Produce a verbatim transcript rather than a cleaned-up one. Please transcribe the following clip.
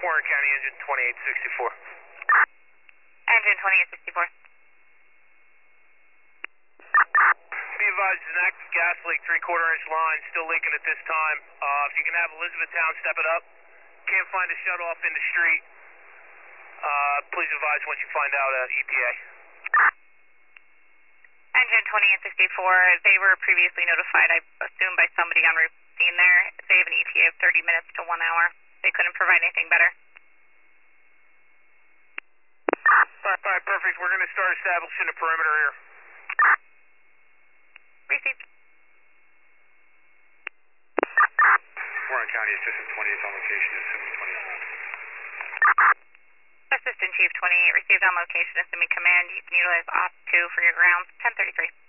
Warren County, engine twenty-eight sixty-four. Engine twenty-eight sixty-four. Be advised, an active gas leak, three-quarter inch line, still leaking at this time. Uh, if you can have Elizabethtown step it up. Can't find a shut-off in the street. Uh, please advise once you find out uh, E P A. Engine twenty-eight sixty-four, they were previously notified, I assume, by somebody on route scene there. They have an E T A of thirty minutes to one hour. They couldn't provide anything better. All right, all right, perfect. We're going to start establishing a perimeter here. Received. Warren County, Assistant twenty-eight on location, assuming twenty-eight. Assistant Chief twenty-eight received on location, assuming command. You can utilize O P S two for your grounds. ten thirty-three.